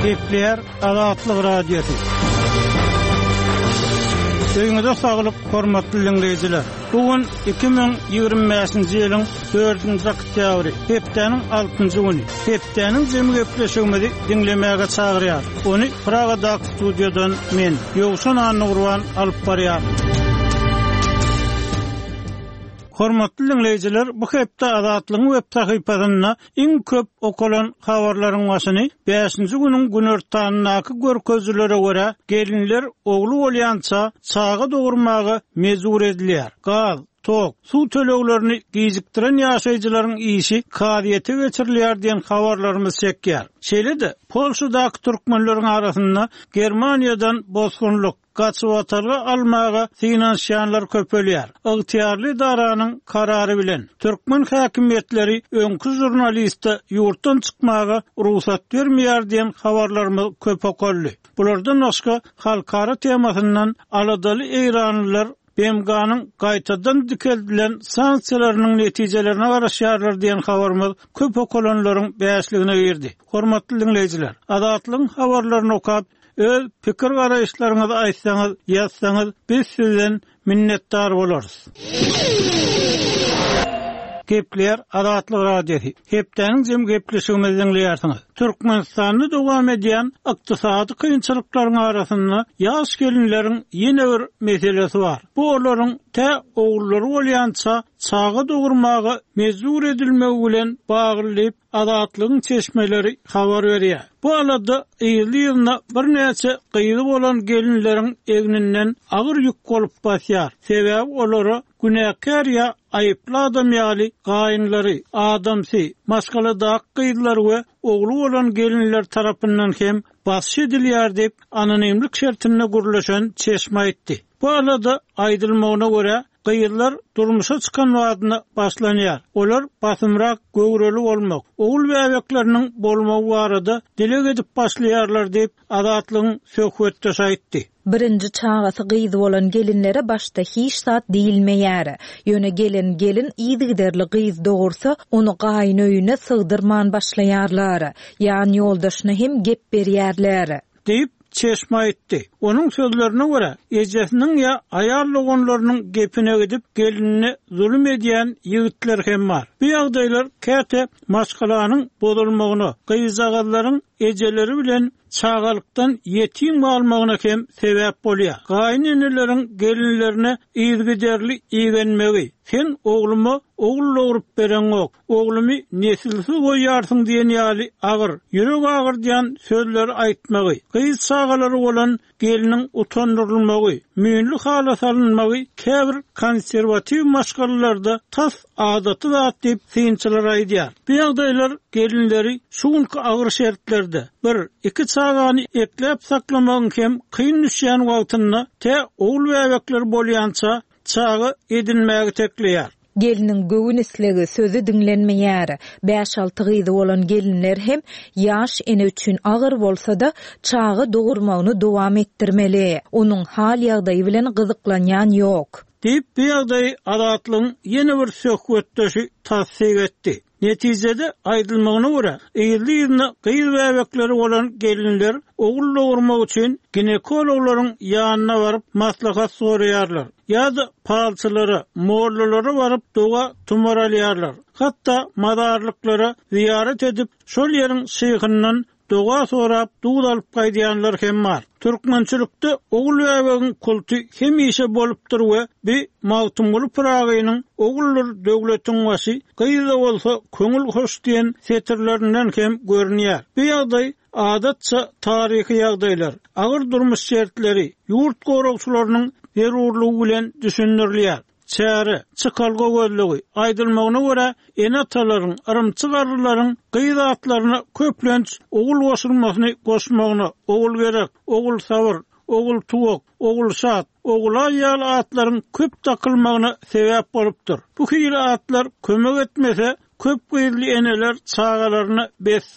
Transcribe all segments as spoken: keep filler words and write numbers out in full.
Gepler Azatlyk Radiosu. Öňüňizde saglyk, hormatly dinleýijiler. Bugün iki bin ýygrimi beşinji ýylyň dördünji oktýabry, hepdeniň altynjy güni. Hepdeniň jemy gepleşigimizi dinlemäge çagyrýar. Ony Pragadaky studiýadan men, Ýowşan Annurwan alyp barýar. Hormatly dinleýijiler, bu hepde Azatlygyň web sahypasyna iň köp okulan habarlaryň başyny beşinji günüň günortanynaky görkezlere görä gelinler ogly bolýança çagy dogurmagy mezur edilýär. Gaz, tok, su töleglerini giziktiren ýaşaýjylaryň işi kadiýete geçirilýär diýen habarlarymyz çekýär. Şeýle-de Polşadaky türkmenleriň arasynda Germaniýadan bozgunlyk gaçyp atarga almaga finansiýanlar köpelýär. Ygtyýarly daranyň karary bilen türkmen häkimetleri öňkü jurnalistde ýurtdan çykmaga ruhsat bermeýär diýen habarlarymyz köp okully. Bulardan başga halkara temasyndan aladaly eýranlylar B M G'nyň gaýtadan dikeldilen sanksiýalarynyň netijelerine garaşýarlar diýen habarymyz köp okulanlaryň bäşligine girdi. Hormatly dinleýijiler, Azatlygyň habarlaryny okap, öz pikir garaýşlaryňyzy aýtsaňyz, ýazsaňyz biz sizden minnetdar bolarys. Gepler Azatlyk Radiosu. Hepdeniň jem gepleşigimizi dinleýärsiňiz. Türkmenistanyny dowam edýän ykdysady kynçylyklaryň arasynda ýaş gelinleriň ýene bir meselesi bar. Bu olaryň tä oglary bolýança çagy dogurmagy mezur edilmegi bilen baglyp Azatlygyň çeşmeleri habar berýär. Bu alada ýyly-ýylyna bir näçe gyýly bolan gelinleriň egninden agyr ýük bolup basýar. Sebäbi olary günäkär ýa aýyply adam ýaly gaýynlary, adamsy, maskaladak gyýdylar we ogly bolan gelinler tarapyndan hem basy edilýär diýip anonimlik şertine gurulşan çeşme aýtdy. Bu alada aýdylmagyna görä gyýylar durmuşa çykan wagtyna başlanýar. Olar basymrak, göwreli bolmak, ogul we äbekleriniň bolmagy barada dile edip başlaýarlar diýip Azatlygyň söhbetde aýtdy. Birinji çağası gyýdy bolan gelinlere başda hiç zat diýilmeýär. Ýöne gelin gelin ýygyderli gyýz dogursa, onu gaýyn öýüne sygdyrman başlaýarlar. Ýani ýoldaşyna hem gep berýärler. Diýip çeşme aýtdy. Onuň sözlerine görä, ejesiniň ýa aýal ogunlarynyň gepine gidip gelinine zulüm edýän ýigitler hem bar. Bu ýagdaýlar käte maşgalanyň bozulmagyna, gyýzagalaryň ejeleri bilen çağalykdan ýetim bolmagyna hem sebäp bolýar. Gaýyn eneleriň gelinlerine ýygyderli ýegenmegi, sen oglumy ogul doğurup beren ok, oglumy nesilsiz goýarsyň diýen ýaly agyr, ýürek agyr diýen sözler aýtmagy, gyýz çağalary bolan geliniň utandyrylmagy, müýnli hala salynmagy käbir konserwatiw maşgalalarda tas adaty zat diýip synçylar aýdýar. Bu ýagdaýlar gelinleri şuňky agyr şertlerde bir iki çağany eklep saklamagyň hem kyn düşýän wagtynda te ogul we äbekler bolýança çagy edinmäge tekleýär. Gelinin göwün islegi sözü dinlenmeýär. beş alty gyýdy bolan gelinler hem ýaş ene üçin agyr bolsa-da çagy dogurmagyny dowam etdirmeli. Onuň hal ýagdaýy bilen gyzyklanýan ýok. Diýip bu ýagdaý Azatlygyň ýene bir söhbetdeşi tasdik etdi. Netijede aýdylmagyna görä, ýyly-ýylyna gyýy we äbekleri bolan gelinler ogul dogurmak üçin ginekologlaryň ýanyna baryp maslahat soraýarlar. Ýa-da palçylary, mollulary baryp doga tumaralýarlar. Hatda madarlyklara ziyaret edip şol ýeriň şyhyndan doga sorap duýul alyp gaýdýanlar hem bar. Türkmençilikde ogul we äbegiň kulty hemişe bolupdyr we bir mawtumly Pragaýynyň ogullar döwletiň wasy gyýda bolsa köňül hoş diýen setirlerinden hem görünýär. Bu ýagdaý adatça taryhy ýagdaýlar, agyr durmuş şertleri, ýurt goragçylarynyň zerurlugy bilen düşündirilýär. Çäre, çykalga gözlegi, aýdylmagyna görä, enatalaryň, arymçygarlaryň gyýdatlaryna köplenç ogul goşulmasyny goşmagyna, ogul gerek, ogul sabyr, ogul tuwak, ogul şat, ogul aýal atlaryň köp takylmagyna sebäp bolupdyr. Bu hili atlar kömek etmese, köp gyýly eneler çağalaryny besdir.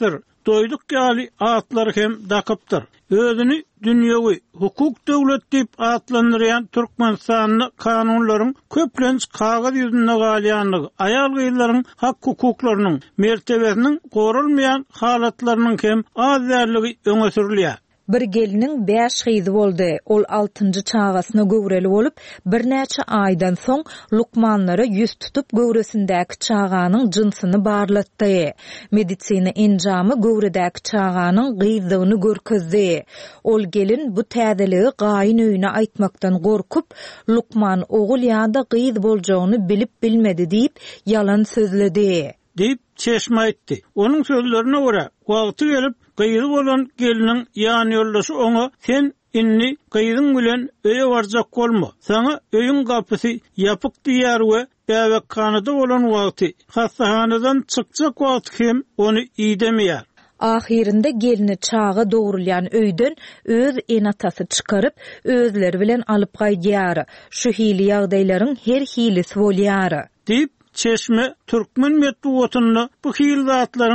doyduk gali atlar hem dakypdyr. Özüni dünýäwi hukuk döwlet diýip atlandyrýan Türkmenistanyň kanunlaryň köplenç kagaz ýüzünde galýanlygy, aýal gyýlaryň hak hukuklarynyň mertebesiniň gorulmaýan halatlarynyň hem az därligi öňe sürilýär. Bir geliniň beş hyzy boldy. Ol altynjy çağasyna göwreli bolup, bir näçe aýdan soň lukmanlara ýüz tutup göwresindäki çağanyň jynsyny barlatdy. Medisina enjamy göwredäki çağanyň gyzdygyny görkezdi. Ol gelin bu täzeligi gaýyn öýüne aýtmakdan gorkup, Lukman ogul ýa-da gyz boljagyny bilip bilmedi diýip ýalan sözledi. Deyip çeşme aýtdy. Onuň sözlerine görä, wagty gelip gyzy bolan geliniň ýan ýoldaşy oňa sen inni gyzyň bilen öýe barjak bolma. Sana öýüň gapysy ýapyk diýär we bäwekkanada bolan wagty hastahanadan çykjak wagt hem ony iýdemeýär. Ahirinde gelini çağa doğrulayan öýden öz enatasy çykaryp özleri bilen alyp gaýdýar. Şu hili ýagdaýlaryň her hilisi bolýar. Deyip çeşme Türkmen medeniýetinde bu hil zatlaryň